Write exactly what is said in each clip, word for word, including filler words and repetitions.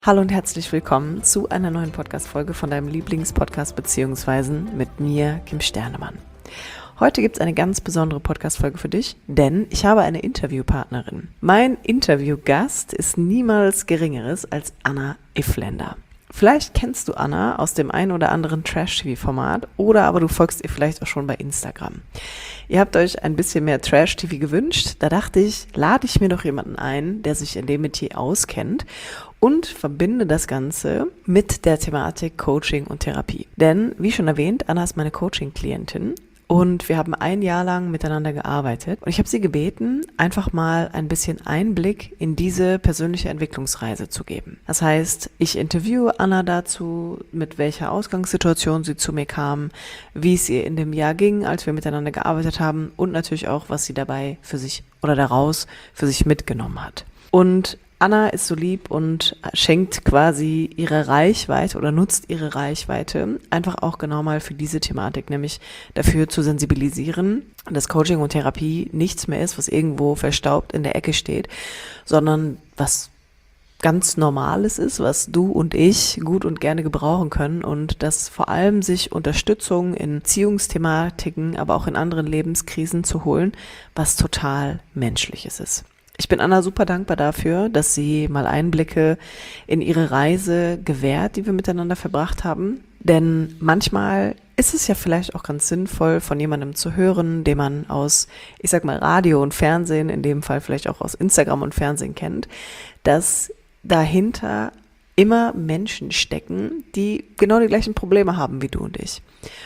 Hallo und herzlich willkommen zu einer neuen Podcast-Folge von deinem Lieblingspodcast beziehungsweise mit mir, Kim Sternemann. Heute gibt es eine ganz besondere Podcast-Folge für dich, denn ich habe eine Interviewpartnerin. Mein Interviewgast ist niemals Geringeres als Anna Ifländer. Vielleicht kennst du Anna aus dem ein oder anderen Trash-T V-Format oder aber du folgst ihr vielleicht auch schon bei Instagram. Ihr habt euch ein bisschen mehr Trash-T V gewünscht. Da dachte ich, lade ich mir doch jemanden ein, der sich in dem Metier auskennt und verbinde das Ganze mit der Thematik Coaching und Therapie. Denn, wie schon erwähnt, Anna ist meine Coaching-Klientin. Und wir haben ein Jahr lang miteinander gearbeitet. Und ich habe sie gebeten, einfach mal ein bisschen Einblick in diese persönliche Entwicklungsreise zu geben. Das heißt, ich interviewe Anna dazu, mit welcher Ausgangssituation sie zu mir kam, wie es ihr in dem Jahr ging, als wir miteinander gearbeitet haben und natürlich auch, was sie dabei für sich oder daraus für sich mitgenommen hat. Und Anna ist so lieb und schenkt quasi ihre Reichweite oder nutzt ihre Reichweite einfach auch genau mal für diese Thematik, nämlich dafür zu sensibilisieren, dass Coaching und Therapie nichts mehr ist, was irgendwo verstaubt in der Ecke steht, sondern was ganz Normales ist, was du und ich gut und gerne gebrauchen können und dass vor allem sich Unterstützung in Beziehungsthematiken, aber auch in anderen Lebenskrisen zu holen, was total Menschliches ist. Ich bin Anna super dankbar dafür, dass sie mal Einblicke in ihre Reise gewährt, die wir miteinander verbracht haben. Denn manchmal ist es ja vielleicht auch ganz sinnvoll, von jemandem zu hören, den man aus, ich sag mal, Radio und Fernsehen, in dem Fall vielleicht auch aus Instagram und Fernsehen kennt, dass dahinter immer Menschen stecken, die genau die gleichen Probleme haben wie du und ich.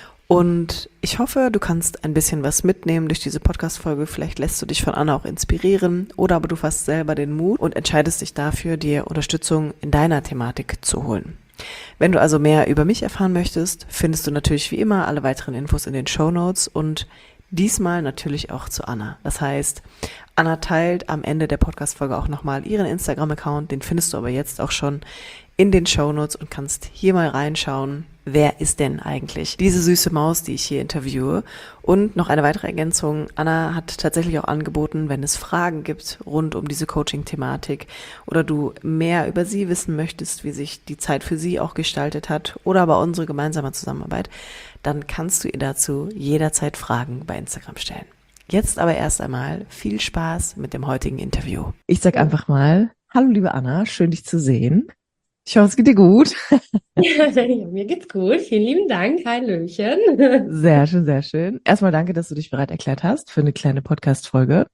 Und ich hoffe, du kannst ein bisschen was mitnehmen durch diese Podcast-Folge. Vielleicht lässt du dich von Anna auch inspirieren oder aber du fasst selber den Mut und entscheidest dich dafür, dir Unterstützung in deiner Thematik zu holen. Wenn du also mehr über mich erfahren möchtest, findest du natürlich wie immer alle weiteren Infos in den Shownotes und diesmal natürlich auch zu Anna. Das heißt, Anna teilt am Ende der Podcast-Folge auch nochmal ihren Instagram-Account, den findest du aber jetzt auch schon in den Shownotes und kannst hier mal reinschauen, wer ist denn eigentlich diese süße Maus, die ich hier interviewe. Und noch eine weitere Ergänzung, Anna hat tatsächlich auch angeboten, wenn es Fragen gibt rund um diese Coaching-Thematik oder du mehr über sie wissen möchtest, wie sich die Zeit für sie auch gestaltet hat oder aber unsere gemeinsame Zusammenarbeit, dann kannst du ihr dazu jederzeit Fragen bei Instagram stellen. Jetzt aber erst einmal viel Spaß mit dem heutigen Interview. Ich sag einfach mal, hallo liebe Anna, schön dich zu sehen. Ich hoffe, es geht dir gut. Ja, mir geht's gut. Vielen lieben Dank. Hallöchen. Sehr schön, sehr schön. Erstmal danke, dass du dich bereit erklärt hast für eine kleine Podcast-Folge.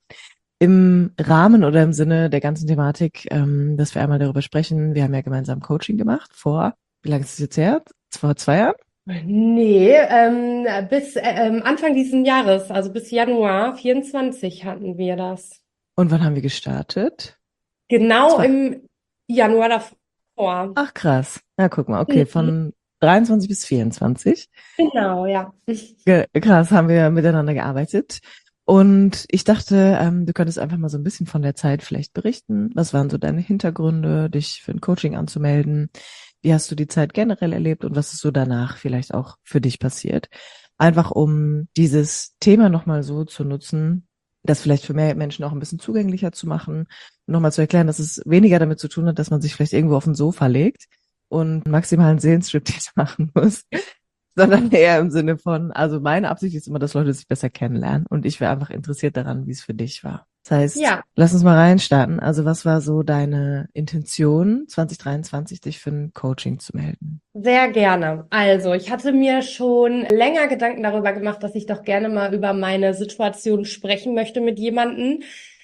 Im Rahmen oder im Sinne der ganzen Thematik, ähm, dass wir einmal darüber sprechen. Wir haben ja gemeinsam Coaching gemacht vor, wie lange ist es jetzt her? Vor zwei Jahren? Nee, ähm, bis äh, ähm, Anfang diesen Jahres, also bis Januar vierundzwanzig hatten wir das. Und wann haben wir gestartet? Genau Zwei. im Januar davor. Ach krass. Ja, guck mal, okay, Mhm. von dreiundzwanzig bis vierundzwanzig. Genau, ja. Ge- Krass, haben wir miteinander gearbeitet. Und ich dachte, ähm, du könntest einfach mal so ein bisschen von der Zeit vielleicht berichten. Was waren so deine Hintergründe, dich für ein Coaching anzumelden? Wie hast du die Zeit generell erlebt und was ist so danach vielleicht auch für dich passiert? Einfach um dieses Thema nochmal so zu nutzen, das vielleicht für mehr Menschen auch ein bisschen zugänglicher zu machen und nochmal zu erklären, dass es weniger damit zu tun hat, dass man sich vielleicht irgendwo auf ein Sofa legt und maximalen Seelenstriptease machen muss, sondern eher im Sinne von, also meine Absicht ist immer, dass Leute sich besser kennenlernen und ich wäre einfach interessiert daran, wie es für dich war. Das heißt, Ja, lass uns mal reinstarten. Also was war so deine Intention, zwanzig dreiundzwanzig dich für ein Coaching zu melden? sehr gerne. Also, ich hatte mir schon länger Gedanken darüber gemacht, dass ich doch gerne mal über meine Situation sprechen möchte mit jemandem,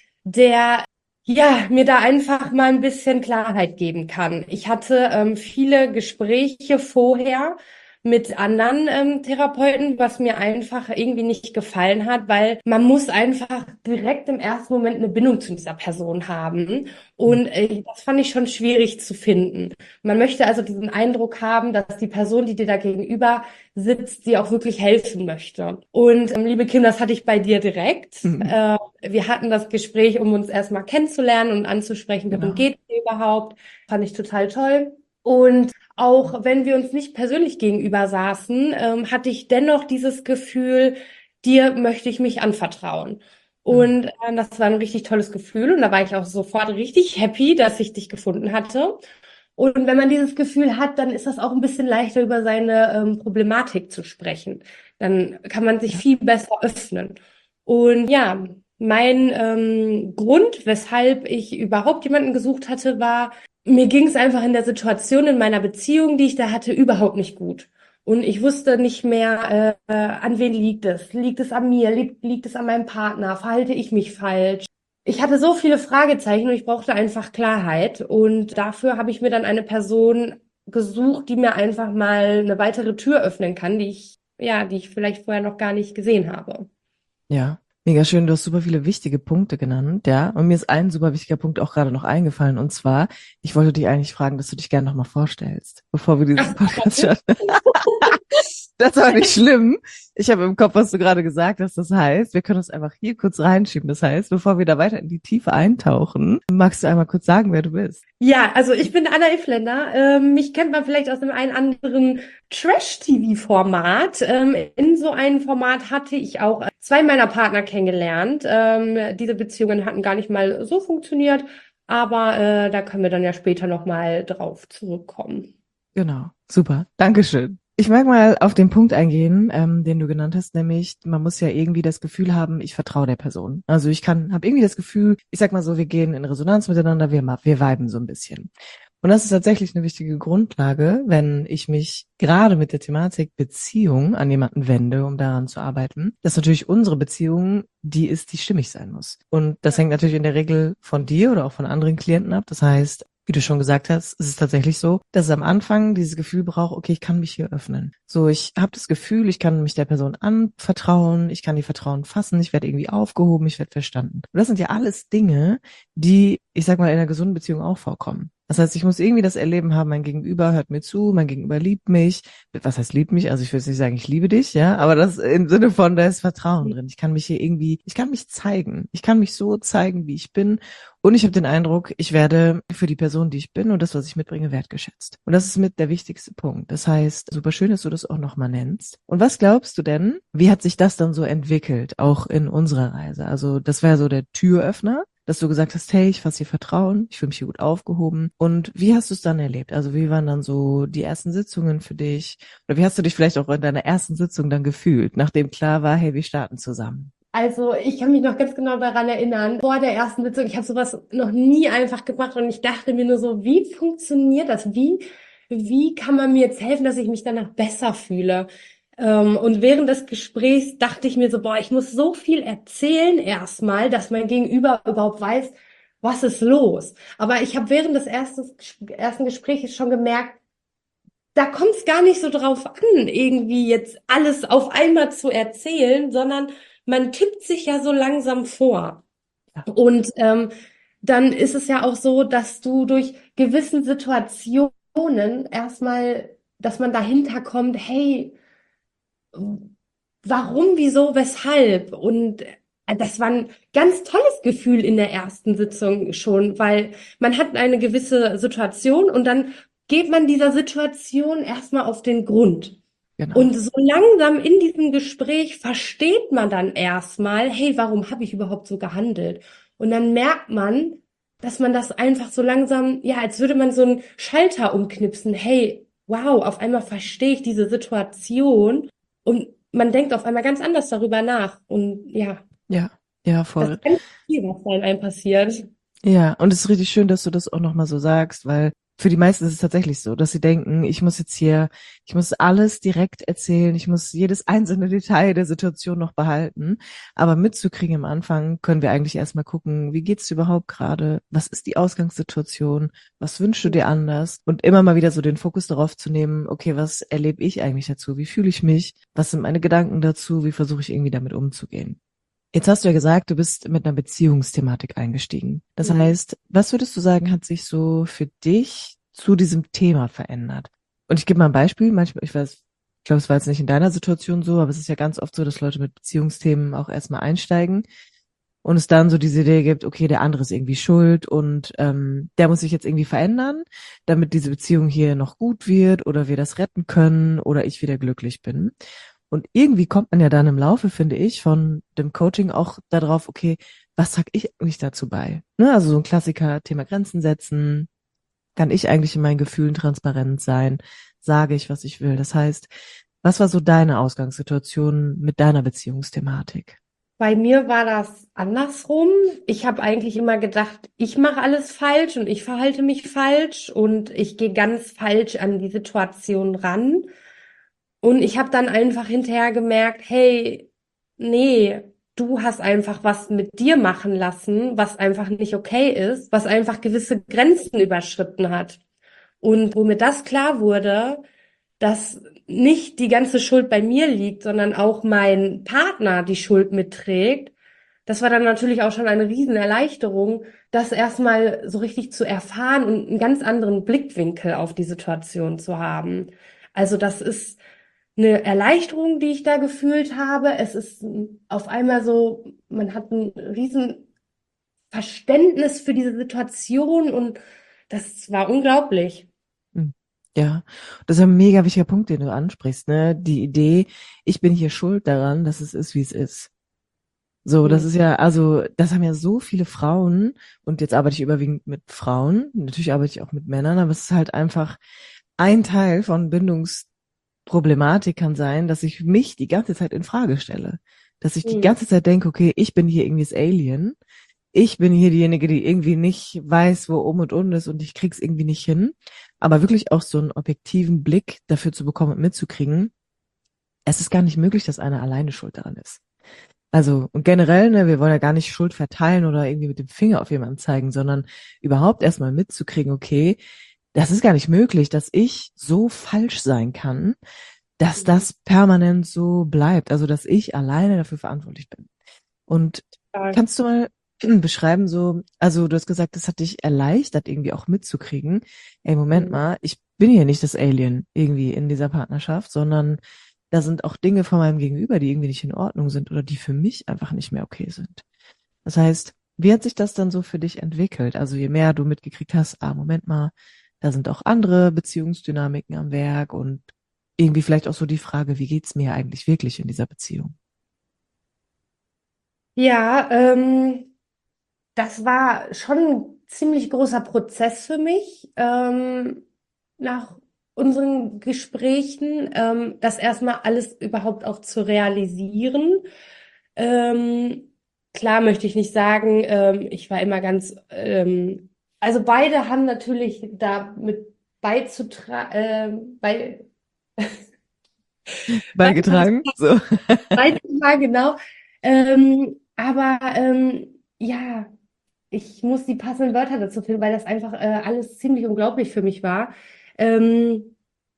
der ja mir da einfach mal ein bisschen Klarheit geben kann. Ich hatte ähm, viele Gespräche vorher mit anderen ähm, Therapeuten, was mir einfach irgendwie nicht gefallen hat, weil man muss einfach direkt im ersten Moment eine Bindung zu dieser Person haben. Und äh, das fand ich schon schwierig zu finden. Man möchte also diesen Eindruck haben, dass die Person, die dir da gegenüber sitzt, dir auch wirklich helfen möchte. Und ähm, liebe Kim, das hatte ich bei dir direkt. Mhm. Äh, wir hatten das Gespräch, um uns erstmal kennenzulernen und anzusprechen, worum Genau. geht es überhaupt. Fand ich total toll. Und auch wenn wir uns nicht persönlich gegenüber saßen, ähm, hatte ich dennoch dieses Gefühl, dir möchte ich mich anvertrauen. Mhm. Und äh, das war ein richtig tolles Gefühl und da war ich auch sofort richtig happy, dass ich dich gefunden hatte. Und wenn man dieses Gefühl hat, dann ist das auch ein bisschen leichter, über seine ähm, Problematik zu sprechen. Dann kann man sich Ja. viel besser öffnen. Und ja, mein ähm, Grund, weshalb ich überhaupt jemanden gesucht hatte, war, mir ging es einfach in der Situation in meiner Beziehung, die ich da hatte, überhaupt nicht gut. Und ich wusste nicht mehr, äh, an wen liegt es? Liegt es an mir? Liegt, liegt es an meinem Partner? Verhalte ich mich falsch? Ich hatte so viele Fragezeichen und ich brauchte einfach Klarheit. Und dafür habe ich mir dann eine Person gesucht, die mir einfach mal eine weitere Tür öffnen kann, die ich, ja, die ich vielleicht vorher noch gar nicht gesehen habe. Ja, mega schön. Du hast super viele wichtige Punkte genannt, ja. Und mir ist ein super wichtiger Punkt auch gerade noch eingefallen. Und zwar, ich wollte dich eigentlich fragen, dass du dich gerne nochmal vorstellst, bevor wir diesen Ach, Podcast starten. Das war nicht schlimm. Ich habe im Kopf, was du gerade gesagt hast. Das heißt, wir können uns einfach hier kurz reinschieben. Das heißt, bevor wir da weiter in die Tiefe eintauchen, magst du einmal kurz sagen, wer du bist? ja, also ich bin Anna Ifländer. Ähm, mich kennt man vielleicht aus dem einen anderen Trash-T V-Format. Ähm, in so einem Format hatte ich auch äh, zwei meiner Partner kennengelernt. Ähm, diese Beziehungen hatten gar nicht mal so funktioniert, aber äh, da können wir dann ja später nochmal drauf zurückkommen. Genau, super. Dankeschön. Ich mag mal auf den Punkt eingehen, ähm, den du genannt hast, nämlich man muss ja irgendwie das Gefühl haben, ich vertraue der Person. Also ich kann, habe irgendwie das Gefühl, ich sag mal so, wir gehen in Resonanz miteinander, wir, ma- wir viben so ein bisschen. Und das ist tatsächlich eine wichtige Grundlage, wenn ich mich gerade mit der Thematik Beziehung an jemanden wende, um daran zu arbeiten, dass natürlich unsere Beziehung die ist, die stimmig sein muss. Und das hängt natürlich in der Regel von dir oder auch von anderen Klienten ab. Das heißt, wie du schon gesagt hast, ist es tatsächlich so, dass es am Anfang dieses Gefühl braucht, okay, ich kann mich hier öffnen. So, ich habe das Gefühl, ich kann mich der Person anvertrauen, ich kann die Vertrauen fassen, ich werde irgendwie aufgehoben, ich werde verstanden. Und das sind ja alles Dinge, die, ich sag mal, in einer gesunden Beziehung auch vorkommen. Das heißt, ich muss irgendwie das Erleben haben, mein Gegenüber hört mir zu, mein Gegenüber liebt mich. Was heißt liebt mich? Also ich will jetzt nicht sagen, ich liebe dich, ja, aber das im Sinne von, da ist Vertrauen drin. Ich kann mich hier irgendwie, ich kann mich zeigen. Ich kann mich so zeigen, wie ich bin. Und ich habe den Eindruck, ich werde für die Person, die ich bin und das, was ich mitbringe, wertgeschätzt. Und das ist mit der wichtigste Punkt. Das heißt, super schön, dass du das auch nochmal nennst. Und was glaubst du denn, wie hat sich das dann so entwickelt, auch in unserer Reise? Also das wäre so der Türöffner, dass du gesagt hast, hey, ich fasse hier Vertrauen, ich fühle mich hier gut aufgehoben. Und wie hast du es dann erlebt? Also wie waren dann so die ersten Sitzungen für dich? Oder wie hast du dich vielleicht auch in deiner ersten Sitzung dann gefühlt, nachdem klar war, hey, wir starten zusammen? Also ich kann mich noch ganz genau daran erinnern, vor der ersten Sitzung, ich habe sowas noch nie einfach gemacht und ich dachte mir nur so, wie funktioniert das? Wie, wie kann man mir jetzt helfen, dass ich mich danach besser fühle? Ähm, und während des Gesprächs dachte ich mir so, boah, ich muss so viel erzählen erstmal, dass mein Gegenüber überhaupt weiß, was ist los. Aber ich habe während des ersten, ersten Gesprächs schon gemerkt, da kommt es gar nicht so drauf an, irgendwie jetzt alles auf einmal zu erzählen, sondern man tippt sich ja so langsam vor. Ja, Und ähm, dann ist es ja auch so, dass du durch gewissen Situationen erstmal, dass man dahinter kommt, hey, warum, wieso, weshalb? Und äh, das war ein ganz tolles Gefühl in der ersten Sitzung schon, weil man hat eine gewisse Situation und dann geht man dieser Situation erstmal auf den Grund. genau. Und so langsam in diesem Gespräch versteht man dann erstmal, hey, warum habe ich überhaupt so gehandelt? Und dann merkt man, dass man das einfach so langsam, ja, als würde man so einen Schalter umknipsen. Hey, wow, auf einmal verstehe ich diese Situation und man denkt auf einmal ganz anders darüber nach. Und ja, Ja, ja, das voll. kann viel, was da in einem passiert. Ja, und es ist richtig schön, dass du das auch nochmal so sagst, weil für die meisten ist es tatsächlich so, dass sie denken, ich muss jetzt hier, ich muss alles direkt erzählen, ich muss jedes einzelne Detail der Situation noch behalten. Aber mitzukriegen am Anfang können wir eigentlich erstmal gucken, wie geht's dir überhaupt gerade? Was ist die Ausgangssituation? Was wünschst du dir anders? Und immer mal wieder so den Fokus darauf zu nehmen, okay, was erlebe ich eigentlich dazu? Wie fühle ich mich? Was sind meine Gedanken dazu? Wie versuche ich irgendwie damit umzugehen? Jetzt hast du ja gesagt, du bist mit einer Beziehungsthematik eingestiegen. Das Mhm. heißt, was würdest du sagen, hat sich so für dich zu diesem Thema verändert? Und ich gebe mal ein Beispiel. Manchmal, ich weiß, ich glaube, es war jetzt nicht in deiner Situation so, aber es ist ja ganz oft so, dass Leute mit Beziehungsthemen auch erstmal einsteigen und es dann so diese Idee gibt, okay, der andere ist irgendwie schuld und ähm, der muss sich jetzt irgendwie verändern, damit diese Beziehung hier noch gut wird oder wir das retten können oder ich wieder glücklich bin. Und irgendwie kommt man ja dann im Laufe, finde ich, von dem Coaching auch darauf, okay, was sag ich eigentlich dazu bei? Ne? Also so ein Klassiker, Thema Grenzen setzen, kann ich eigentlich in meinen Gefühlen transparent sein? Sage ich, was ich will? Das heißt, was war so deine Ausgangssituation mit deiner Beziehungsthematik? Bei mir war das andersrum. Ich habe eigentlich immer gedacht, ich mache alles falsch und ich verhalte mich falsch und ich gehe ganz falsch an die Situation ran. Und ich habe dann einfach hinterher gemerkt, hey, nee, du hast einfach was mit dir machen lassen, was einfach nicht okay ist, was einfach gewisse Grenzen überschritten hat. Und wo mir das klar wurde, dass nicht die ganze Schuld bei mir liegt, sondern auch mein Partner die Schuld mitträgt, das war dann natürlich auch schon eine Riesenerleichterung, das erstmal so richtig zu erfahren und einen ganz anderen Blickwinkel auf die Situation zu haben. Also das ist eine Erleichterung, die ich da gefühlt habe. Es ist auf einmal so, man hat ein riesen Verständnis für diese Situation und das war unglaublich. Hm. Ja, das ist ein mega wichtiger Punkt, den du ansprichst, ne? Die Idee, ich bin hier schuld daran, dass es ist, wie es ist. So, das Hm. ist ja, also, das haben ja so viele Frauen, und jetzt arbeite ich überwiegend mit Frauen, natürlich arbeite ich auch mit Männern, aber es ist halt einfach ein Teil von Bindungsproblematik kann sein, dass ich mich die ganze Zeit in Frage stelle. Dass ich die Hm. ganze Zeit denke, okay, ich bin hier irgendwie das Alien. Ich bin hier diejenige, die irgendwie nicht weiß, wo um und unten ist und ich krieg's irgendwie nicht hin. Aber wirklich auch so einen objektiven Blick dafür zu bekommen und mitzukriegen, es ist gar nicht möglich, dass einer alleine schuld daran ist. Also, und generell, ne, wir wollen ja gar nicht Schuld verteilen oder irgendwie mit dem Finger auf jemanden zeigen, sondern überhaupt erstmal mitzukriegen, okay, das ist gar nicht möglich, dass ich so falsch sein kann, dass das permanent so bleibt. Also, dass ich alleine dafür verantwortlich bin. Und Total. kannst du mal beschreiben, so, also du hast gesagt, das hat dich erleichtert, irgendwie auch mitzukriegen, ey, Moment Hm. mal, ich bin hier nicht das Alien irgendwie in dieser Partnerschaft, sondern da sind auch Dinge von meinem Gegenüber, die irgendwie nicht in Ordnung sind oder die für mich einfach nicht mehr okay sind. Das heißt, wie hat sich das dann so für dich entwickelt? Also je mehr du mitgekriegt hast, ah, Moment mal, da sind auch andere Beziehungsdynamiken am Werk und irgendwie vielleicht auch so die Frage, wie geht's mir eigentlich wirklich in dieser Beziehung? Ja, ähm, das war schon ein ziemlich großer Prozess für mich, ähm, nach unseren Gesprächen, ähm, das erstmal alles überhaupt auch zu realisieren. Ähm, klar möchte ich nicht sagen, ähm, ich war immer ganz, ähm, also beide haben natürlich da mit beizutragen, äh, bei, Beigetragen? So. beizutragen, genau. Ähm, aber ähm, ja. Ich muss die passenden Wörter dazu finden, weil das einfach äh, alles ziemlich unglaublich für mich war. Ähm,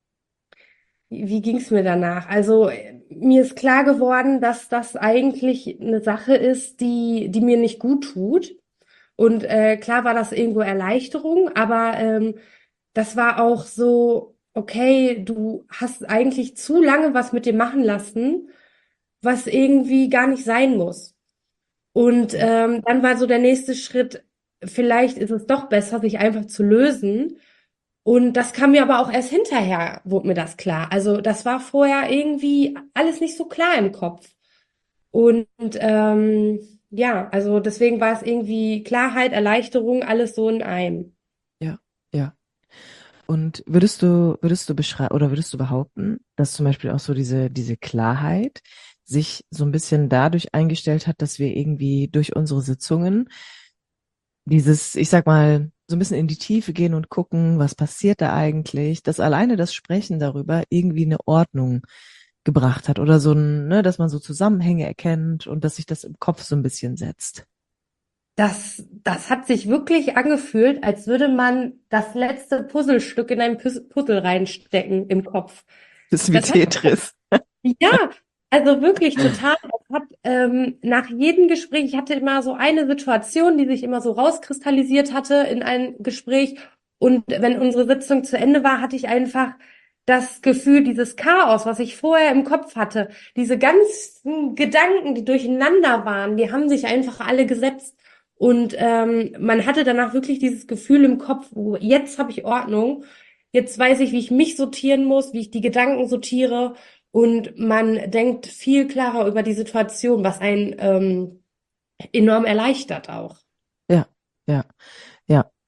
wie ging es mir danach? Also äh, mir ist klar geworden, dass das eigentlich eine Sache ist, die, die mir nicht gut tut. Und äh, klar war das irgendwo Erleichterung, aber ähm, das war auch so, okay, du hast eigentlich zu lange was mit dir machen lassen, was irgendwie gar nicht sein muss. Und ähm, dann war so der nächste Schritt, vielleicht ist es doch besser, sich einfach zu lösen. Und das kam mir aber auch erst hinterher, wurde mir das klar. Also das war vorher irgendwie alles nicht so klar im Kopf. Und ähm, ja, also deswegen war es irgendwie Klarheit, Erleichterung, alles so in einem. Ja, ja. Und würdest du, würdest du beschreiben oder würdest du behaupten, dass zum Beispiel auch so diese, diese Klarheit sich so ein bisschen dadurch eingestellt hat, dass wir irgendwie durch unsere Sitzungen dieses, ich sag mal, so ein bisschen in die Tiefe gehen und gucken, was passiert da eigentlich, dass alleine das Sprechen darüber irgendwie eine Ordnung gebracht hat oder so ein, ne, dass man so Zusammenhänge erkennt und dass sich das im Kopf so ein bisschen setzt. Das, das hat sich wirklich angefühlt, als würde man das letzte Puzzlestück in ein Pus- Puzzle reinstecken im Kopf. Das ist wie Das hat Tetris. Ja, also wirklich total. Es hat ähm, nach jedem Gespräch, ich hatte immer so eine Situation, die sich immer so rauskristallisiert hatte in ein Gespräch. Und wenn unsere Sitzung zu Ende war, hatte ich einfach das Gefühl, dieses Chaos, was ich vorher im Kopf hatte, diese ganzen Gedanken, die durcheinander waren, die haben sich einfach alle gesetzt. Und ähm, man hatte danach wirklich dieses Gefühl im Kopf, wo jetzt habe ich Ordnung, jetzt weiß ich, wie ich mich sortieren muss, wie ich die Gedanken sortiere. Und man denkt viel klarer über die Situation, was einen ähm, enorm erleichtert auch. Ja, ja, ja.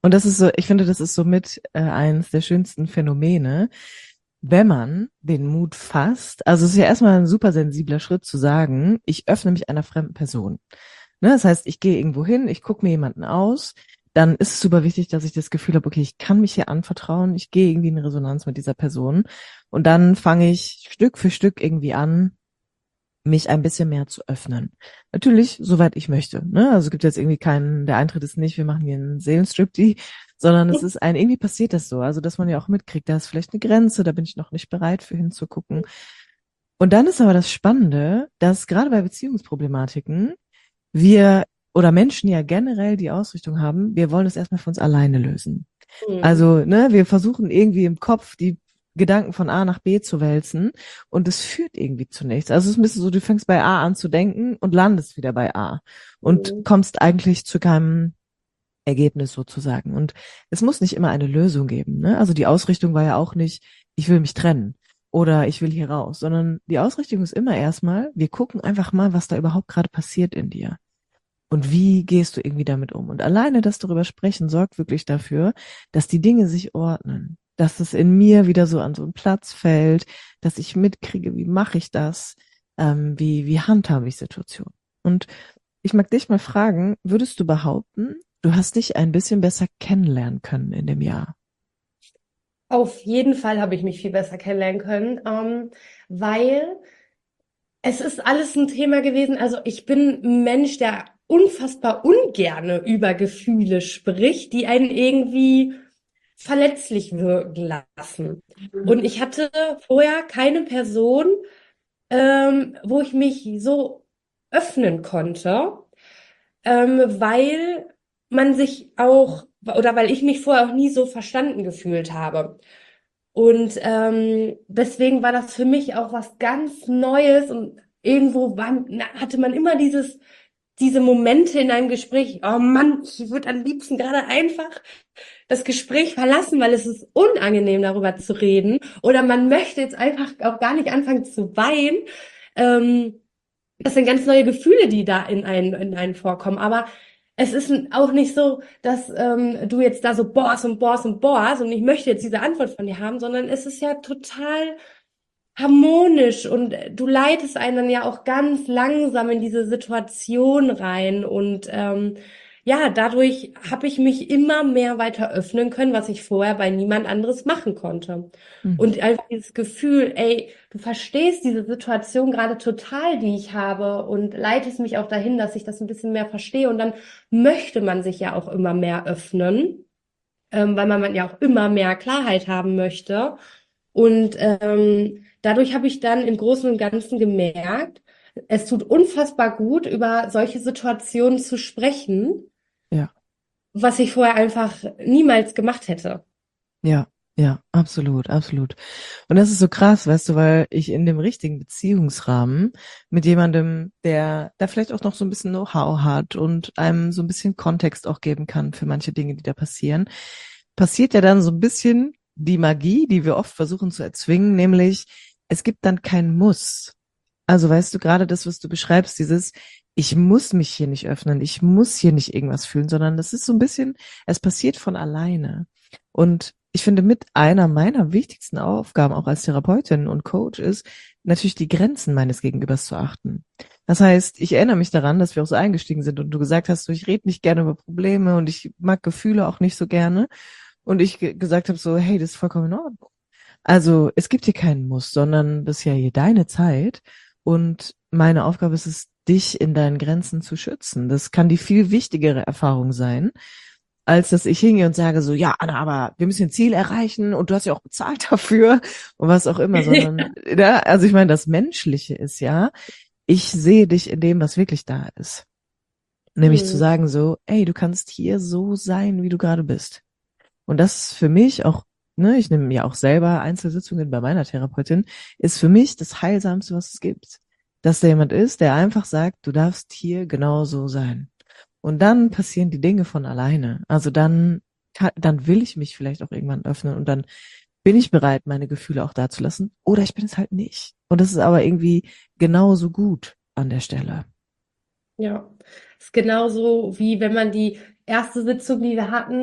Und das ist so, ich finde, das ist somit äh, eines der schönsten Phänomene, wenn man den Mut fasst. Also es ist ja erstmal ein super sensibler Schritt zu sagen, ich öffne mich einer fremden Person. Ne? Das heißt, ich gehe irgendwo hin, ich gucke mir jemanden aus, dann ist es super wichtig, dass ich das Gefühl habe, okay, ich kann mich hier anvertrauen, ich gehe irgendwie in Resonanz mit dieser Person und dann fange ich Stück für Stück irgendwie an, mich ein bisschen mehr zu öffnen. Natürlich, soweit ich möchte. Ne? Also es gibt jetzt irgendwie keinen, der Eintritt ist nicht, wir machen hier einen Seelenstriptease, sondern es ist ein, irgendwie passiert das so. Also dass man ja auch mitkriegt, da ist vielleicht eine Grenze, da bin ich noch nicht bereit für hinzugucken. Und dann ist aber das Spannende, dass gerade bei Beziehungsproblematiken wir oder Menschen ja generell die Ausrichtung haben, wir wollen es erstmal für uns alleine lösen. Mhm. Also, ne, wir versuchen irgendwie im Kopf die Gedanken von A nach B zu wälzen und es führt irgendwie zu nichts. Also es ist ein bisschen so, du fängst bei A an zu denken und landest wieder bei A und Mhm. kommst eigentlich zu keinem Ergebnis sozusagen. Und es muss nicht immer eine Lösung geben. Ne? Also die Ausrichtung war ja auch nicht, ich will mich trennen oder ich will hier raus, sondern die Ausrichtung ist immer erstmal, wir gucken einfach mal, was da überhaupt gerade passiert in dir. Und wie gehst du irgendwie damit um? Und alleine das darüber sprechen sorgt wirklich dafür, dass die Dinge sich ordnen, dass es in mir wieder so an so einen Platz fällt, dass ich mitkriege, wie mache ich das, ähm, wie, wie handhabe ich Situationen. Und ich mag dich mal fragen, würdest du behaupten, du hast dich ein bisschen besser kennenlernen können in dem Jahr? Auf jeden Fall habe ich mich viel besser kennenlernen können, ähm, weil es ist alles ein Thema gewesen. Also ich bin ein Mensch, der unfassbar ungerne über Gefühle spricht, die einen irgendwie verletzlich wirken lassen. Und ich hatte vorher keine Person, ähm, wo ich mich so öffnen konnte, ähm, weil man sich auch, oder weil ich mich vorher auch nie so verstanden gefühlt habe. Und ähm, deswegen war das für mich auch was ganz Neues und irgendwo war, na, hatte man immer dieses, diese Momente in einem Gespräch, oh Mann, ich würde am liebsten gerade einfach das Gespräch verlassen, weil es ist unangenehm, darüber zu reden. Oder man möchte jetzt einfach auch gar nicht anfangen zu weinen. Ähm, Das sind ganz neue Gefühle, die da in einen, in einen vorkommen. Aber es ist auch nicht so, dass ähm, du jetzt da so bohrst und bohrst und bohrst und ich möchte jetzt diese Antwort von dir haben, sondern es ist ja total harmonisch und du leitest einen dann ja auch ganz langsam in diese Situation rein und ähm, ja, dadurch habe ich mich immer mehr weiter öffnen können, was ich vorher bei niemand anderes machen konnte. Mhm. Und einfach dieses Gefühl, ey, du verstehst diese Situation gerade total, die ich habe und leitest mich auch dahin, dass ich das ein bisschen mehr verstehe und dann möchte man sich ja auch immer mehr öffnen, ähm, weil man ja auch immer mehr Klarheit haben möchte. Und ähm, dadurch habe ich dann im Großen und Ganzen gemerkt, es tut unfassbar gut, über solche Situationen zu sprechen, Ja. was ich vorher einfach niemals gemacht hätte. Ja, ja, absolut, absolut. Und das ist so krass, weißt du, weil ich in dem richtigen Beziehungsrahmen mit jemandem, der da vielleicht auch noch so ein bisschen Know-how hat und einem so ein bisschen Kontext auch geben kann für manche Dinge, die da passieren, passiert ja dann so ein bisschen die Magie, die wir oft versuchen zu erzwingen, nämlich es gibt dann kein Muss. Also weißt du, gerade das, was du beschreibst, dieses, ich muss mich hier nicht öffnen, ich muss hier nicht irgendwas fühlen, sondern das ist so ein bisschen, es passiert von alleine. Und ich finde, mit einer meiner wichtigsten Aufgaben auch als Therapeutin und Coach ist, natürlich die Grenzen meines Gegenübers zu achten. Das heißt, ich erinnere mich daran, dass wir auch so eingestiegen sind und du gesagt hast, so, ich rede nicht gerne über Probleme und ich mag Gefühle auch nicht so gerne. Und ich ge gesagt habe so, hey, das ist vollkommen in Ordnung. Also es gibt hier keinen Muss, sondern das ist ja hier deine Zeit und meine Aufgabe ist es, dich in deinen Grenzen zu schützen. Das kann die viel wichtigere Erfahrung sein, als dass ich hingehe und sage so, ja, Anna, aber wir müssen ein Ziel erreichen und du hast ja auch bezahlt dafür und was auch immer, sondern, ja, also ich meine, das Menschliche ist ja, ich sehe dich in dem, was wirklich da ist. Nämlich zu Hm. sagen so, ey, du kannst hier so sein, wie du gerade bist. Und das ist für mich auch, ne, ich nehme ja auch selber Einzelsitzungen bei meiner Therapeutin, ist für mich das Heilsamste, was es gibt. Dass da jemand ist, der einfach sagt, du darfst hier genau so sein. Und dann passieren die Dinge von alleine. Also dann, kann, dann will ich mich vielleicht auch irgendwann öffnen und dann bin ich bereit, meine Gefühle auch dazulassen. Oder ich bin es halt nicht. Und das ist aber irgendwie genauso gut an der Stelle. Ja, ist genauso wie wenn man die erste Sitzung, die wir hatten,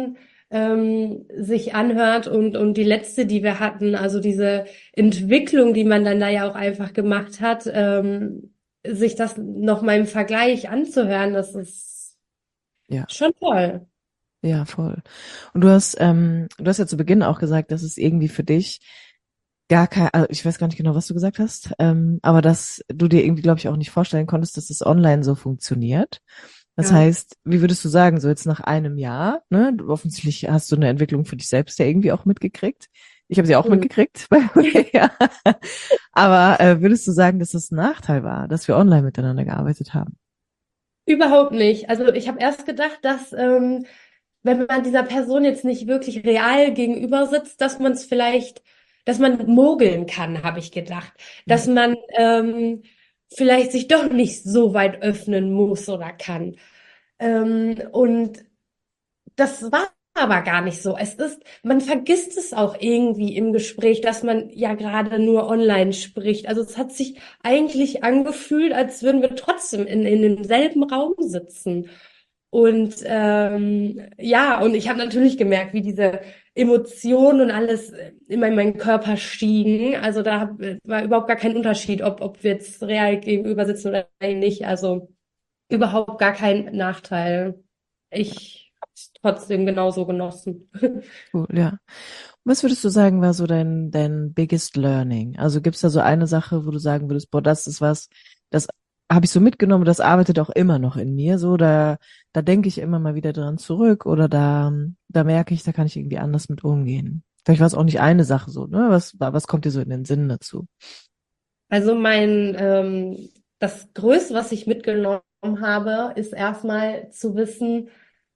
ähm, sich anhört und, und die letzte, die wir hatten, also diese Entwicklung, die man dann da ja auch einfach gemacht hat, ähm, sich das nochmal im Vergleich anzuhören, das ist Ja, schon toll. ja, voll. Und du hast, ähm, du hast ja zu Beginn auch gesagt, dass es irgendwie für dich gar kein, also ich weiß gar nicht genau, was du gesagt hast, ähm, aber dass du dir irgendwie, glaube ich, auch nicht vorstellen konntest, dass es online so funktioniert. Das Ja. heißt, wie würdest du sagen, so jetzt nach einem Jahr, ne, du, offensichtlich hast du eine Entwicklung für dich selbst ja irgendwie auch mitgekriegt. Ich habe sie auch Hm. mitgekriegt, by the way, ja. Aber äh, würdest du sagen, dass das ein Nachteil war, dass wir online miteinander gearbeitet haben? Überhaupt nicht. Also ich habe erst gedacht, dass ähm, wenn man dieser Person jetzt nicht wirklich real gegenüber sitzt, dass man es vielleicht, dass man mogeln kann, habe ich gedacht. Dass Mhm. man ähm, vielleicht sich doch nicht so weit öffnen muss oder kann. Ähm, und das war aber gar nicht so. Es ist, man vergisst es auch irgendwie im Gespräch, dass man ja gerade nur online spricht. Also es hat sich eigentlich angefühlt, als würden wir trotzdem in, in demselben Raum sitzen. Und ähm, ja, und ich habe natürlich gemerkt, wie diese Emotionen und alles immer in meinen Körper stiegen. Also da hab- war überhaupt gar kein Unterschied, ob, ob wir jetzt real gegenüber sitzen oder nicht. Also überhaupt gar kein Nachteil. Ich habe es trotzdem genauso genossen. Cool, ja. Was würdest du sagen, war so dein, dein biggest learning? Also gibt's da so eine Sache, wo du sagen würdest, boah, das ist was, das habe ich so mitgenommen, das arbeitet auch immer noch in mir, so, da, da denke ich immer mal wieder dran zurück oder da, da merke ich, da kann ich irgendwie anders mit umgehen. Vielleicht war es auch nicht eine Sache so, ne? Was, was kommt dir so in den Sinn dazu? Also mein, ähm, das Größte, was ich mitgenommen habe, ist erstmal zu wissen,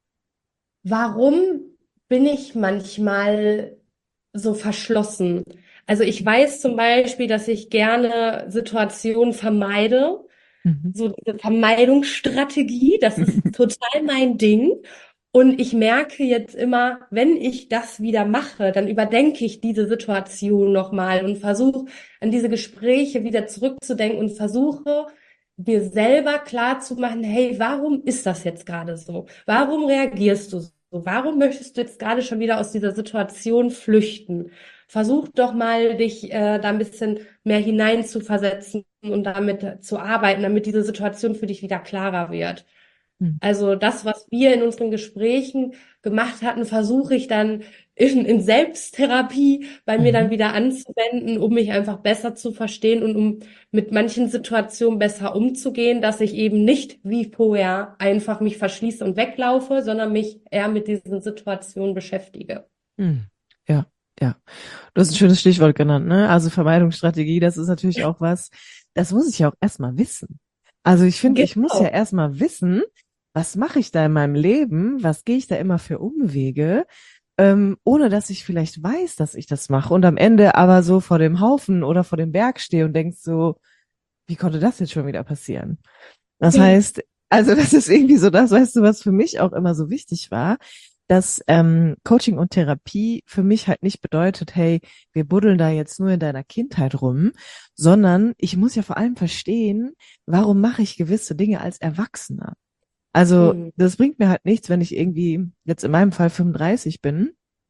warum bin ich manchmal so verschlossen? Also ich weiß zum Beispiel, dass ich gerne Situationen vermeide. Mhm. So diese Vermeidungsstrategie, das ist total mein Ding. Und ich merke jetzt immer, wenn ich das wieder mache, dann überdenke ich diese Situation nochmal und versuche an diese Gespräche wieder zurückzudenken und versuche mir selber klar zu machen, hey, warum ist das jetzt gerade so? Warum reagierst du so? Warum möchtest du jetzt gerade schon wieder aus dieser Situation flüchten? Versuch doch mal, dich äh, da ein bisschen mehr hineinzuversetzen und damit zu arbeiten, damit diese Situation für dich wieder klarer wird. Mhm. Also das, was wir in unseren Gesprächen gemacht hatten, versuche ich dann in, in Selbsttherapie bei mir dann Mhm. wieder anzuwenden, um mich einfach besser zu verstehen und um mit manchen Situationen besser umzugehen, dass ich eben nicht wie vorher einfach mich verschließe und weglaufe, sondern mich eher mit diesen Situationen beschäftige. Mhm. Ja, ja. Du hast ein schönes Stichwort genannt, ne? Also Vermeidungsstrategie, das ist natürlich auch was, das muss ich ja auch erstmal wissen. Also ich finde, ich muss ja Genau. erstmal wissen, was mache ich da in meinem Leben, was gehe ich da immer für Umwege, ähm, ohne dass ich vielleicht weiß, dass ich das mache und am Ende aber so vor dem Haufen oder vor dem Berg stehe und denkst so, wie konnte das jetzt schon wieder passieren? Das heißt, also das ist irgendwie so das, weißt du, was für mich auch immer so wichtig war, dass ähm, Coaching und Therapie für mich halt nicht bedeutet, hey, wir buddeln da jetzt nur in deiner Kindheit rum, sondern ich muss ja vor allem verstehen, warum mache ich gewisse Dinge als Erwachsener? Also Hm. das bringt mir halt nichts, wenn ich irgendwie jetzt in meinem Fall fünfunddreißig bin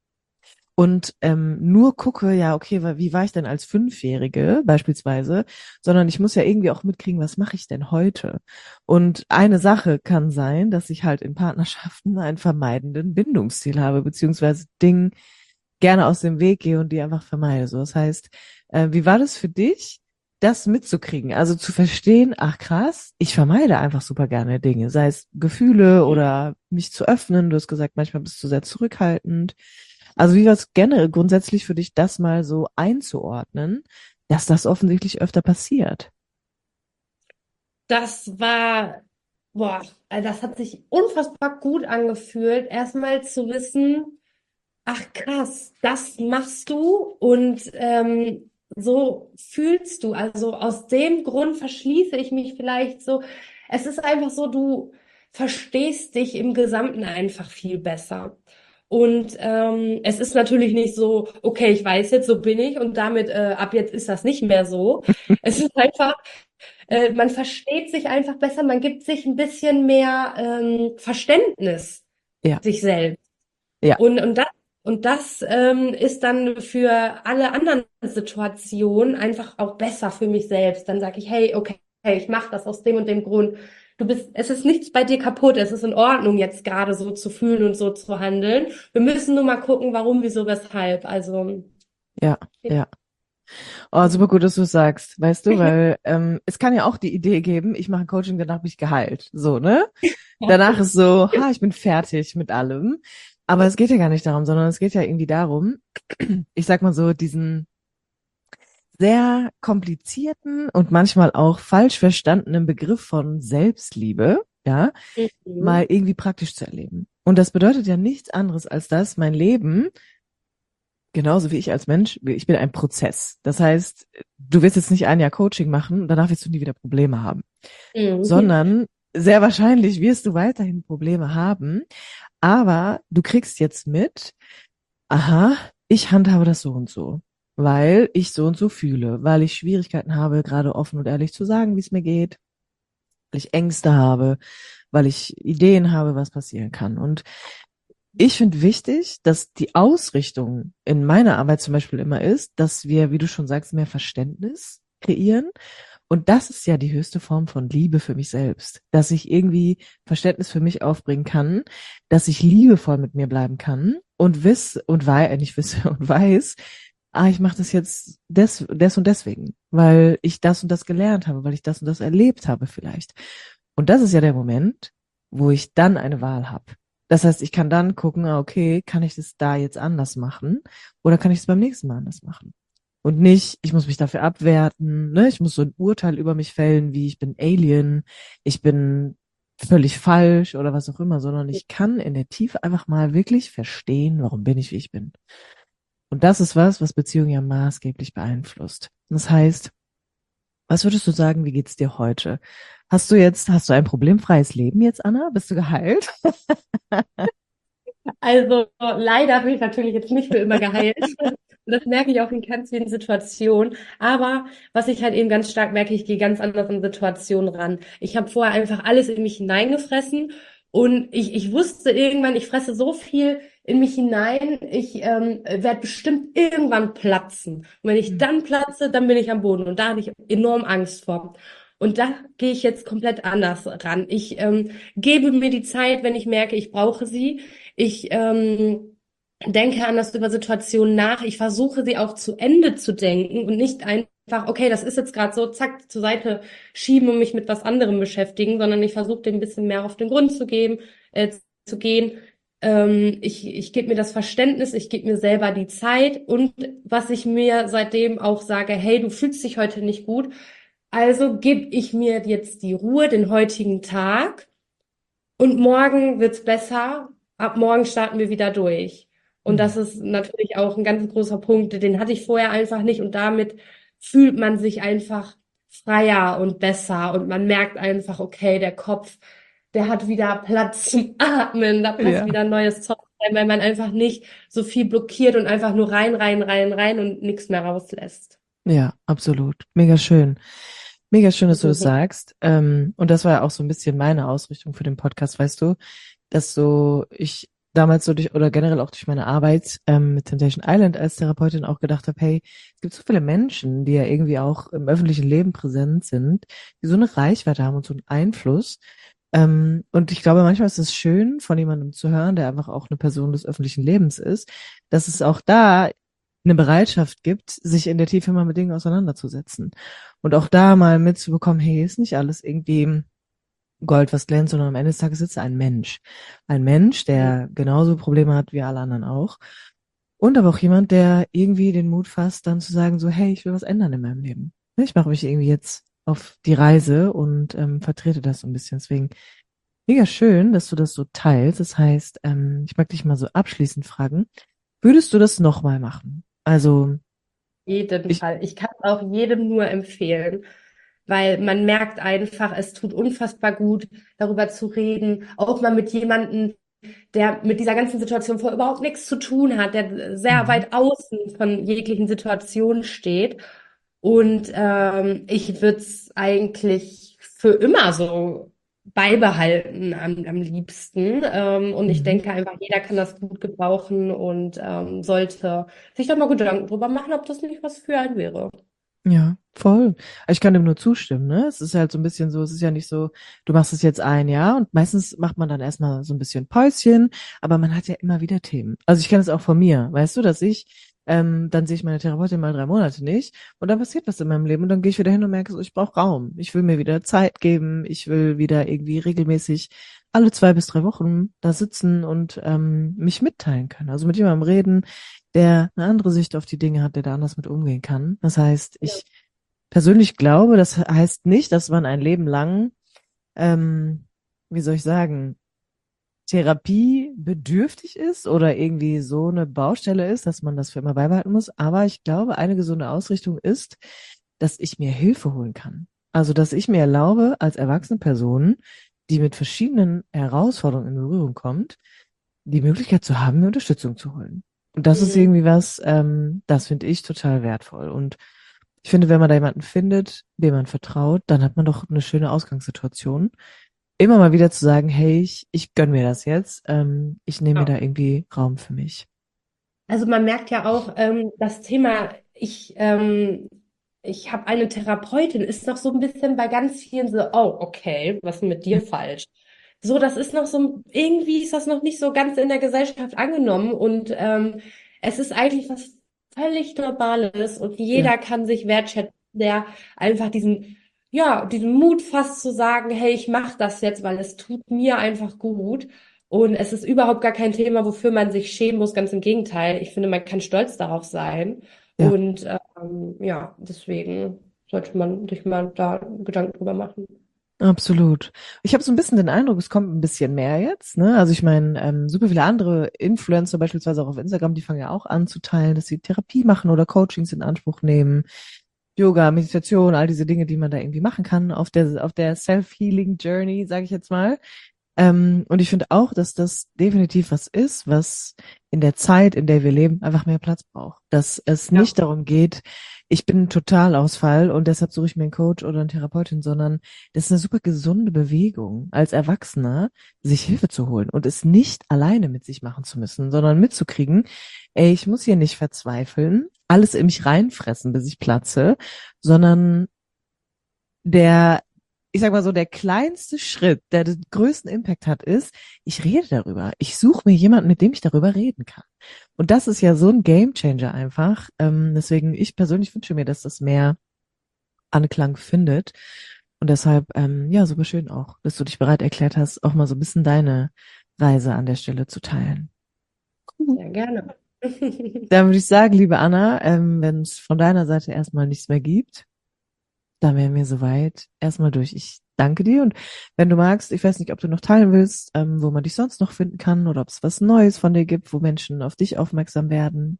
und ähm, nur gucke, ja, okay, wa- wie war ich denn als Fünfjährige beispielsweise, sondern ich muss ja irgendwie auch mitkriegen, was mache ich denn heute? Und eine Sache kann sein, dass ich halt in Partnerschaften einen vermeidenden Bindungsstil habe, beziehungsweise Dingen gerne aus dem Weg gehe und die einfach vermeide. So, das heißt, äh, wie war das für dich, das mitzukriegen? Also zu verstehen, ach krass, ich vermeide einfach super gerne Dinge, sei es Gefühle oder mich zu öffnen. Du hast gesagt, manchmal bist du sehr zurückhaltend. Also wie war es generell grundsätzlich für dich, das mal so einzuordnen, dass das offensichtlich öfter passiert? Das war, boah, also das hat sich unfassbar gut angefühlt, erstmal zu wissen, ach krass, das machst du und ähm, so fühlst du. Also aus dem Grund verschließe ich mich vielleicht so. Es ist einfach so, du verstehst dich im Gesamten einfach viel besser. Und ähm, es ist natürlich nicht so, okay, ich weiß jetzt, so bin ich und damit äh, ab jetzt ist das nicht mehr so. Es ist einfach, äh, man versteht sich einfach besser, man gibt sich ein bisschen mehr ähm, Verständnis Ja, sich selbst. Ja, Und, und das, und das ähm, ist dann für alle anderen Situationen einfach auch besser für mich selbst. Dann sage ich, hey, okay, hey, ich mache das aus dem und dem Grund. Du bist, es ist nichts bei dir kaputt. Es ist in Ordnung, jetzt gerade so zu fühlen und so zu handeln. Wir müssen nur mal gucken, warum, wieso, weshalb. Also, ja, ja. Oh, super gut, dass du es sagst, weißt du, weil ähm, es kann ja auch die Idee geben, ich mache ein Coaching, danach bin ich geheilt. So, ne? Danach ist so, ha, ich bin fertig mit allem. Aber es geht ja gar nicht darum, sondern es geht ja irgendwie darum, ich sag mal so, diesen sehr komplizierten und manchmal auch falsch verstandenen Begriff von Selbstliebe, ja, mal mhm. irgendwie praktisch zu erleben. Und das bedeutet ja nichts anderes, als dass mein Leben, genauso wie ich als Mensch, ich bin ein Prozess. Das heißt, du wirst jetzt nicht ein Jahr Coaching machen und danach wirst du nie wieder Probleme haben, Mhm. sondern sehr wahrscheinlich wirst du weiterhin Probleme haben, aber du kriegst jetzt mit, aha, ich handhabe das so und so, weil ich so und so fühle, weil ich Schwierigkeiten habe, gerade offen und ehrlich zu sagen, wie es mir geht, weil ich Ängste habe, weil ich Ideen habe, was passieren kann. Und ich finde wichtig, dass die Ausrichtung in meiner Arbeit zum Beispiel immer ist, dass wir, wie du schon sagst, mehr Verständnis kreieren. Und das ist ja die höchste Form von Liebe für mich selbst, dass ich irgendwie Verständnis für mich aufbringen kann, dass ich liebevoll mit mir bleiben kann und wiss und weiß, äh, nicht wisse und weiß, ah, ich mache das jetzt des, des und deswegen, weil ich das und das gelernt habe, weil ich das und das erlebt habe vielleicht. Und das ist ja der Moment, wo ich dann eine Wahl habe. Das heißt, ich kann dann gucken, ah, okay, kann ich das da jetzt anders machen oder kann ich es beim nächsten Mal anders machen? Und nicht, ich muss mich dafür abwerten, ne? Ich muss so ein Urteil über mich fällen, wie ich bin Alien, ich bin völlig falsch oder was auch immer, sondern ich kann in der Tiefe einfach mal wirklich verstehen, warum bin ich, wie ich bin. Und das ist was, was Beziehungen ja maßgeblich beeinflusst. Das heißt, was würdest du sagen, wie geht's dir heute? Hast du jetzt, hast du ein problemfreies Leben jetzt, Anna? Bist du geheilt? Also leider bin ich natürlich jetzt nicht für immer geheilt. Und das merke ich auch in ganz vielen Situationen. Aber was ich halt eben ganz stark merke, ich gehe ganz anders an Situationen ran. Ich habe vorher einfach alles in mich hineingefressen und ich, ich wusste irgendwann, ich fresse so viel in mich hinein, ich ähm, werde bestimmt irgendwann platzen. Und wenn ich Hm. dann platze, dann bin ich am Boden und da habe ich enorm Angst vor. Und da gehe ich jetzt komplett anders ran. Ich ähm, gebe mir die Zeit, wenn ich merke, ich brauche sie. Ich ähm, denke anders über Situationen nach. Ich versuche sie auch zu Ende zu denken und nicht einfach, okay, das ist jetzt gerade so, zack, zur Seite schieben und mich mit was anderem beschäftigen, sondern ich versuche dem ein bisschen mehr auf den Grund zu geben, äh, zu gehen. Ähm, ich ich gebe mir das Verständnis, ich gebe mir selber die Zeit und was ich mir seitdem auch sage, hey, du fühlst dich heute nicht gut, also gebe ich mir jetzt die Ruhe, den heutigen Tag. Und morgen wird's besser. Ab morgen starten wir wieder durch. Und Hm. das ist natürlich auch ein ganz großer Punkt, den hatte ich vorher einfach nicht. Und damit fühlt man sich einfach freier und besser. Und man merkt einfach, okay, der Kopf, der hat wieder Platz zum Atmen. Da passt Ja. wieder neues Zeug rein, weil man einfach nicht so viel blockiert und einfach nur rein, rein, rein, rein und nichts mehr rauslässt. Ja, absolut. Mega schön. Mega schön, dass du das sagst. Ähm, und das war ja auch so ein bisschen meine Ausrichtung für den Podcast, weißt du, dass so ich damals so durch oder generell auch durch meine Arbeit ähm, mit Temptation Island als Therapeutin auch gedacht habe, hey, es gibt so viele Menschen, die ja irgendwie auch im öffentlichen Leben präsent sind, die so eine Reichweite haben und so einen Einfluss. Ähm, und ich glaube, manchmal ist es schön, von jemandem zu hören, der einfach auch eine Person des öffentlichen Lebens ist, dass es auch da eine Bereitschaft gibt, sich in der Tiefe mal mit Dingen auseinanderzusetzen. Und auch da mal mitzubekommen, hey, ist nicht alles irgendwie Gold, was glänzt, sondern am Ende des Tages ist es ein Mensch. Ein Mensch, der genauso Probleme hat wie alle anderen auch. Und aber auch jemand, der irgendwie den Mut fasst, dann zu sagen, so, hey, ich will was ändern in meinem Leben. Ich mache mich irgendwie jetzt auf die Reise und ähm, vertrete das so ein bisschen. Deswegen mega schön, dass du das so teilst. Das heißt, ähm, ich mag dich mal so abschließend fragen, würdest du das nochmal machen? Also, Jeden ich, Fall. Ich kann es auch jedem nur empfehlen, weil man merkt einfach, es tut unfassbar gut, darüber zu reden, auch mal mit jemandem, der mit dieser ganzen Situation vor überhaupt nichts zu tun hat, der sehr mhm. weit außen von jeglichen Situationen steht. Und ähm, ich würde es eigentlich für immer so beibehalten am, am liebsten. Ähm, und ich Mhm. denke einfach, jeder kann das gut gebrauchen und ähm, sollte sich doch mal Gedanken drüber machen, ob das nicht was für einen wäre. Ja, voll. Ich kann dem nur zustimmen, ne? Es ist halt so ein bisschen so, es ist ja nicht so, du machst es jetzt ein Jahr und meistens macht man dann erstmal so ein bisschen Päuschen, aber man hat ja immer wieder Themen. Also ich kenne es auch von mir, weißt du, dass ich, ähm, dann sehe ich meine Therapeutin mal drei Monate nicht und dann passiert was in meinem Leben und dann gehe ich wieder hin und merke so, ich brauche Raum. Ich will mir wieder Zeit geben, ich will wieder irgendwie regelmäßig alle zwei bis drei Wochen da sitzen und ähm, mich mitteilen können. Also mit jemandem reden, der eine andere Sicht auf die Dinge hat, der da anders mit umgehen kann. Das heißt, Ja. ich persönlich glaube, das heißt nicht, dass man ein Leben lang, ähm, wie soll ich sagen, Therapie bedürftig ist oder irgendwie so eine Baustelle ist, dass man das für immer beibehalten muss. Aber ich glaube, eine gesunde Ausrichtung ist, dass ich mir Hilfe holen kann. Also, dass ich mir erlaube, als erwachsene Person, die mit verschiedenen Herausforderungen in Berührung kommt, die Möglichkeit zu haben, mir Unterstützung zu holen. Und das ist Mhm. irgendwie was, ähm, das finde ich total wertvoll. Und ich finde, wenn man da jemanden findet, dem man vertraut, dann hat man doch eine schöne Ausgangssituation. Immer mal wieder zu sagen, hey, ich, ich gönn mir das jetzt. Ähm, ich nehme mir Ja. da irgendwie Raum für mich. Also man merkt ja auch, ähm, das Thema, ich, ähm, ich habe eine Therapeutin, ist noch so ein bisschen bei ganz vielen so, oh, okay, was ist mit dir falsch? So, das ist noch so, irgendwie ist das noch nicht so ganz in der Gesellschaft angenommen und ähm, es ist eigentlich was völlig Normales und Ja, jeder kann sich wertschätzen, der einfach diesen, ja, diesen Mut fasst zu sagen, hey, ich mache das jetzt, weil es tut mir einfach gut. Und es ist überhaupt gar kein Thema, wofür man sich schämen muss. Ganz im Gegenteil. Ich finde, man kann stolz darauf sein. ja, Und ähm, ja, deswegen sollte man sich mal da Gedanken drüber machen. absolut. Ich habe so ein bisschen den Eindruck, es kommt ein bisschen mehr jetzt, ne? Also ich meine, ähm, super viele andere Influencer, beispielsweise auch auf Instagram, die fangen ja auch an zu teilen, dass sie Therapie machen oder Coachings in Anspruch nehmen. Yoga, Meditation, all diese Dinge, die man da irgendwie machen kann auf der, auf der Self-Healing Journey, sage ich jetzt mal. Ähm, und ich finde auch, dass das definitiv was ist, was in der Zeit, in der wir leben, einfach mehr Platz braucht. Dass es Ja. nicht darum geht, ich bin ein Totalausfall und deshalb suche ich mir einen Coach oder eine Therapeutin, sondern das ist eine super gesunde Bewegung, als Erwachsener sich Hilfe zu holen und es nicht alleine mit sich machen zu müssen, sondern mitzukriegen, ey, ich muss hier nicht verzweifeln, alles in mich reinfressen, bis ich platze, sondern der, ich sag mal so, der kleinste Schritt, der den größten Impact hat, ist, ich rede darüber. Ich suche mir jemanden, mit dem ich darüber reden kann. Und das ist ja so ein Gamechanger einfach. Ähm, deswegen, ich persönlich wünsche mir, dass das mehr Anklang findet. Und deshalb, ähm, ja, super schön auch, dass du dich bereit erklärt hast, auch mal so ein bisschen deine Reise an der Stelle zu teilen. Cool. Sehr gerne. Dann würde ich sagen, liebe Anna, ähm, wenn es von deiner Seite erstmal nichts mehr gibt, dann wären wir soweit erstmal durch. Ich danke dir und wenn du magst, ich weiß nicht, ob du noch teilen willst, ähm, wo man dich sonst noch finden kann oder ob es was Neues von dir gibt, wo Menschen auf dich aufmerksam werden.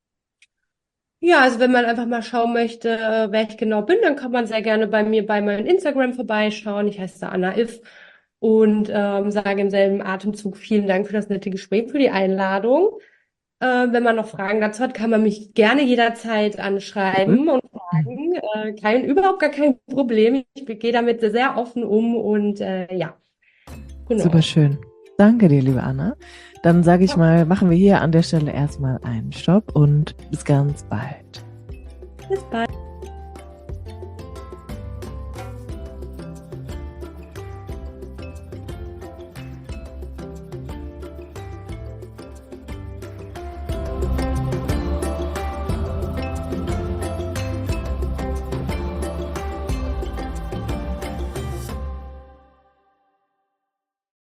Ja, also wenn man einfach mal schauen möchte, äh, wer ich genau bin, dann kann man sehr gerne bei mir bei meinem Instagram vorbeischauen. Ich heiße da Anna If und ähm, sage im selben Atemzug vielen Dank für das nette Gespräch, für die Einladung. Äh, wenn man noch Fragen dazu hat, kann man mich gerne jederzeit Cool. anschreiben und Mhm. fragen. Äh, kein, überhaupt gar kein Problem. Ich gehe damit sehr offen um und äh, ja, Super genau. schön. Danke dir, liebe Anna. Dann sage ich mal, machen wir hier an der Stelle erstmal einen Stopp und bis ganz bald. Bis bald.